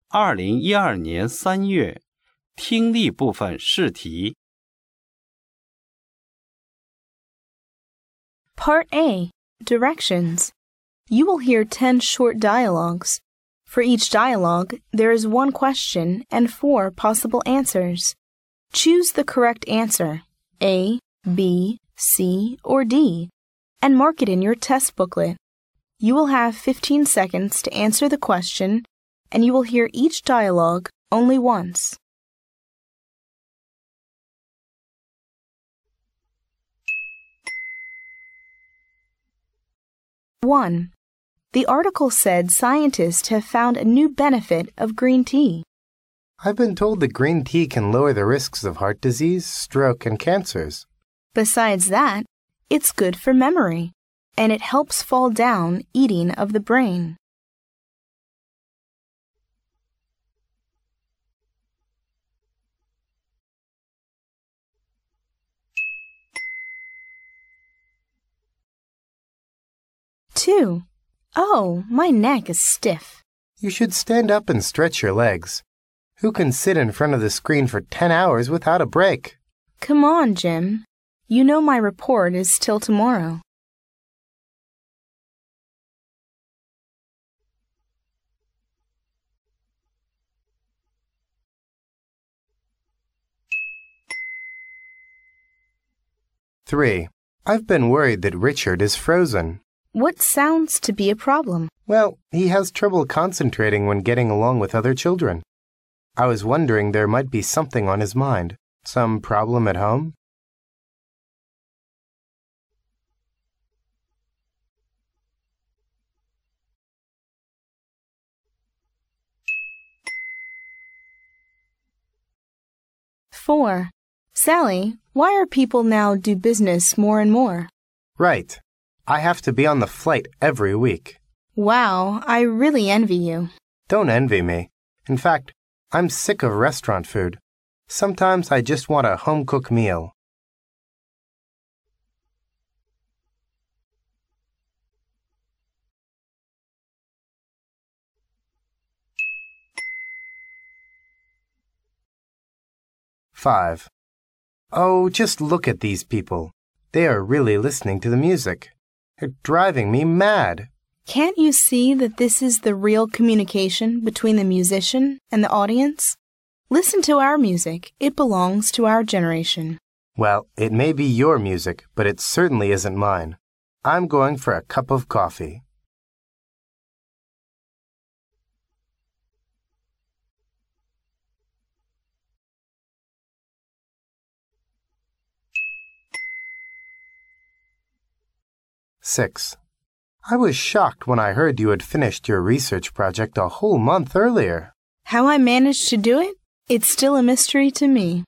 2012年3月听力部分试题。 Part A, Directions. You will hear 10 short dialogues. For each dialogue, there is one question and 4 possible answers. Choose the correct answer, A, B, C, or D, and mark it in your test booklet. You will have 15 seconds to answer the question, and you will hear each dialogue only once. One. The article said scientists have found a new benefit of green tea. I've been told that green tea can lower the risks of heart disease, stroke, and cancers. Besides that, it's good for memory, and it helps fall down eating of the brain. Two. Oh, my neck is stiff. You should stand up and stretch your legs. Who can sit in front of the screen for 10 hours without a break? Come on, Jim. You know my report is till tomorrow. Three. I've been worried that Richard is frozen. What sounds to be a problem? Well, he has trouble concentrating when getting along with other children. I was wondering there might be something on his mind. Some problem at home? Four. Sally, why are people now do business more and more? Right. I have to be on the flight every week. Wow, I really envy you. Don't envy me. In fact, I'm sick of restaurant food. Sometimes I just want a home-cooked meal. Five. Oh, just look at these people. They are really listening to the music. They're driving me mad. Can't you see that this is the real communication between the musician and the audience? Listen to our music. It belongs to our generation. Well, it may be your music, but it certainly isn't mine. I'm going for a cup of coffee. Six. I was shocked when I heard you had finished your research project a whole month earlier. How I managed to do it? It's still a mystery to me.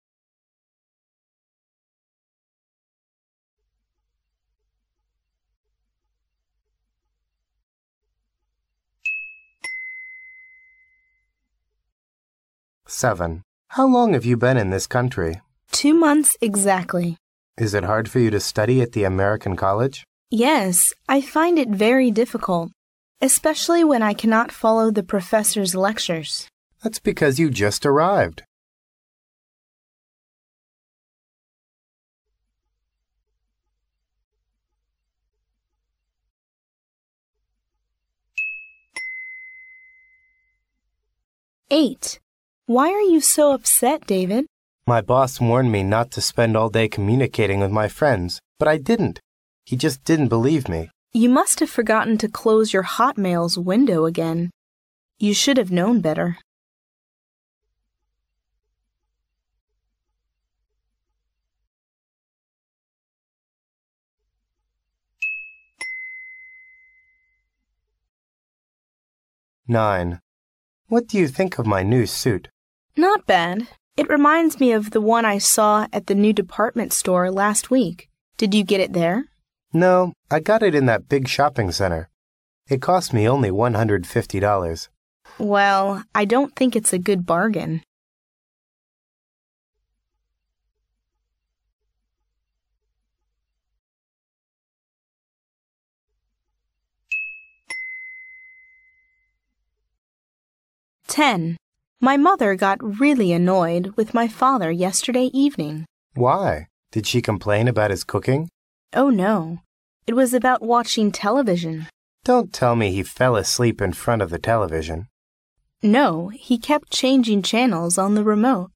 Seven. How long have you been in this country? 2 months exactly. Is it hard for you to study at the American college? Yes, I find it very difficult, especially when I cannot follow the professor's lectures. That's because you just arrived. Eight. Why are you so upset, David? My boss warned me not to spend all day communicating with my friends, but I didn't. He just didn't believe me. You must have forgotten to close your Hotmail's window again. You should have known better. Nine. What do you think of my new suit? Not bad. It reminds me of the one I saw at the new department store last week. Did you get it there? No, I got it in that big shopping center. It cost me only $150. Well, I don't think it's a good bargain. 10. My mother got really annoyed with my father yesterday evening. Why? Did she complain about his cooking? Oh no. It was about watching television. Don't tell me he fell asleep in front of the television. No, he kept changing channels on the remote.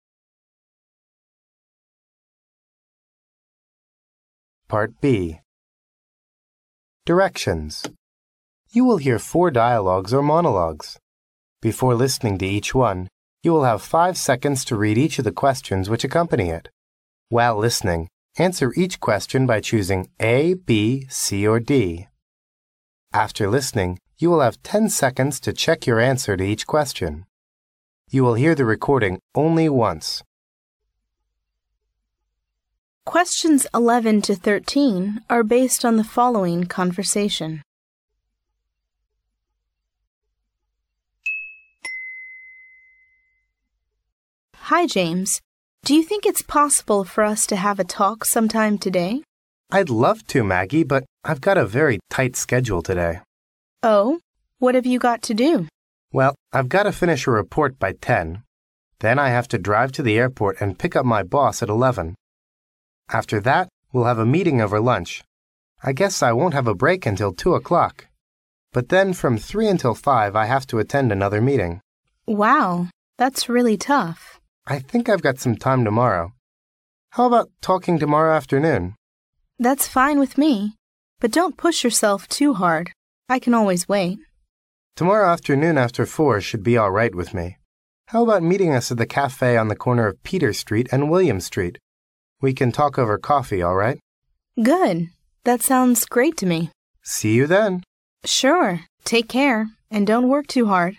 Part B. Directions. You will hear 4 dialogues or monologues. Before listening to each one, you will have 5 seconds to read each of the questions which accompany it. While listening, answer each question by choosing A, B, C, or D. After listening, you will have 10 seconds to check your answer to each question. You will hear the recording only once. Questions 11 to 13 are based on the following conversation. Hi, James. Do you think it's possible for us to have a talk sometime today? I'd love to, Maggie, but I've got a very tight schedule today. Oh, what have you got to do? Well, I've got to finish a report by 10. Then I have to drive to the airport and pick up my boss at 11. After that, we'll have a meeting over lunch. I guess I won't have a break until 2 o'clock. But then from 3 until 5, I have to attend another meeting. Wow, that's really tough. I think I've got some time tomorrow. How about talking tomorrow afternoon? That's fine with me, but don't push yourself too hard. I can always wait. Tomorrow afternoon after 4 should be all right with me. How about meeting us at the cafe on the corner of Peter Street and William Street? We can talk over coffee, all right? Good. That sounds great to me. See you then. Sure. Take care, and don't work too hard.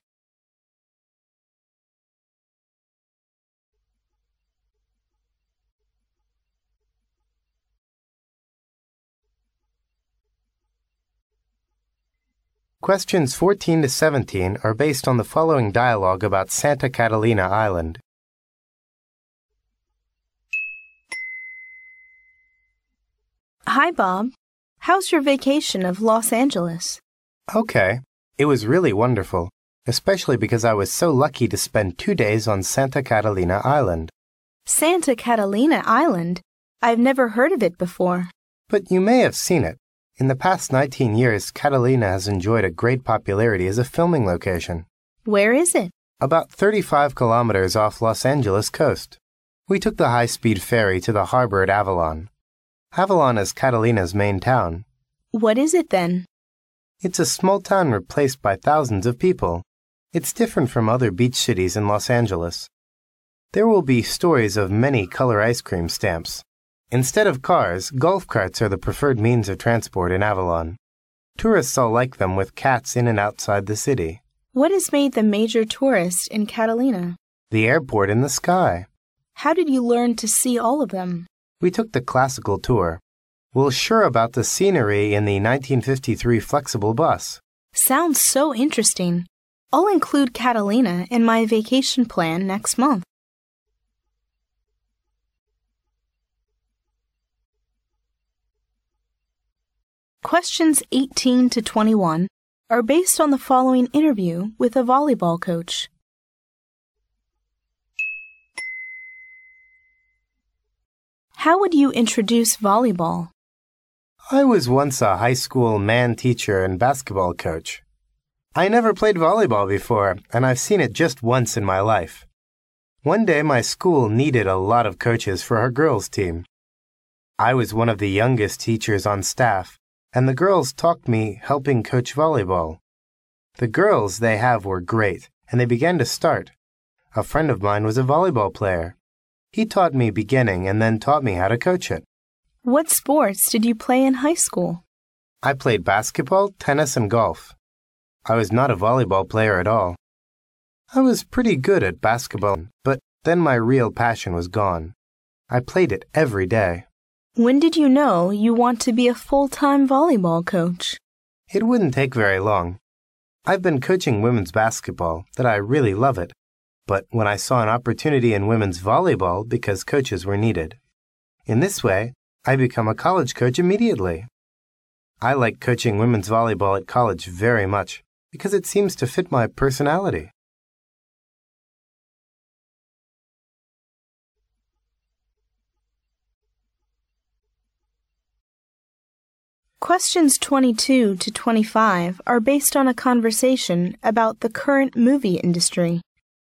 Questions 14 to 17 are based on the following dialogue about Santa Catalina Island. Hi, Bob. How's your vacation of Los Angeles? Okay. It was really wonderful, especially because I was so lucky to spend 2 days on Santa Catalina Island. Santa Catalina Island? I've never heard of it before. But you may have seen it. In the past 19 years, Catalina has enjoyed a great popularity as a filming location. Where is it? About 35 kilometers off Los Angeles coast. We took the high-speed ferry to the harbor at Avalon. Avalon is Catalina's main town. What is it then? It's a small town replaced by thousands of people. It's different from other beach cities in Los Angeles. There will be stories of many color ice cream stamps. Instead of cars, golf carts are the preferred means of transport in Avalon. Tourists all like them with cats in and outside the city. What has made the major tourist in Catalina? The airport in the sky. How did you learn to see all of them? We took the classical tour. We'll share about the scenery in the 1953 flexible bus. Sounds so interesting. I'll include Catalina in my vacation plan next month. Questions 18 to 21 are based on the following interview with a volleyball coach. How would you introduce volleyball? I was once a high school man teacher and basketball coach. I never played volleyball before, and I've seen it just once in my life. One day my school needed a lot of coaches for our girls' team. I was one of the youngest teachers on staff, and the girls taught me helping coach volleyball. The girls they have were great, and they began to start. A friend of mine was a volleyball player. He taught me beginning and then taught me how to coach it. What sports did you play in high school? I played basketball, tennis, and golf. I was not a volleyball player at all. I was pretty good at basketball, but then my real passion was gone. I played it every day. When did you know you want to be a full-time volleyball coach? It wouldn't take very long. I've been coaching women's basketball, that I really love it. But when I saw an opportunity in women's volleyball because coaches were needed. In this way, I become a college coach immediately. I like coaching women's volleyball at college very much because it seems to fit my personality. Questions 22 to 25 are based on a conversation about the current movie industry.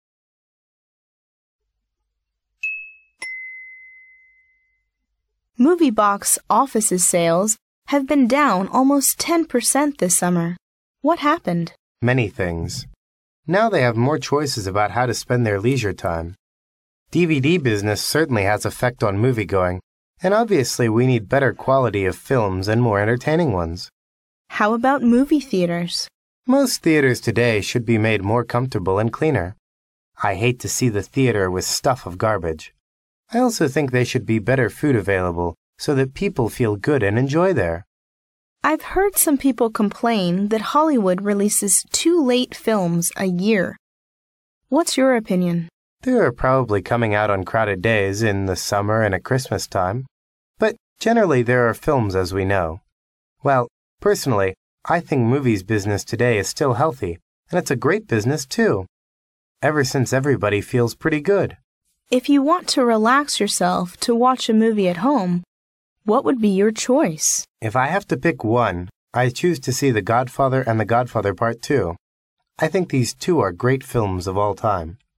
MovieBox Office's sales have been down almost 10% this summer. What happened? Many things. Now they have more choices about how to spend their leisure time. DVD business certainly has effect on moviegoing, and obviously we need better quality of films and more entertaining ones. How about movie theaters? Most theaters today should be made more comfortable and cleaner. I hate to see the theater with stuff of garbage. I also think there should be better food available so that people feel good and enjoy there. I've heard some people complain that Hollywood releases too late films a year. What's your opinion? They are probably coming out on crowded days in the summer and at Christmas time. But generally there are films as we know. Well, personally, I think movies business today is still healthy, and it's a great business too. Ever since everybody feels pretty good. If you want to relax yourself to watch a movie at home, what would be your choice? If I have to pick one, I choose to see The Godfather and The Godfather Part 2. I think these two are great films of all time.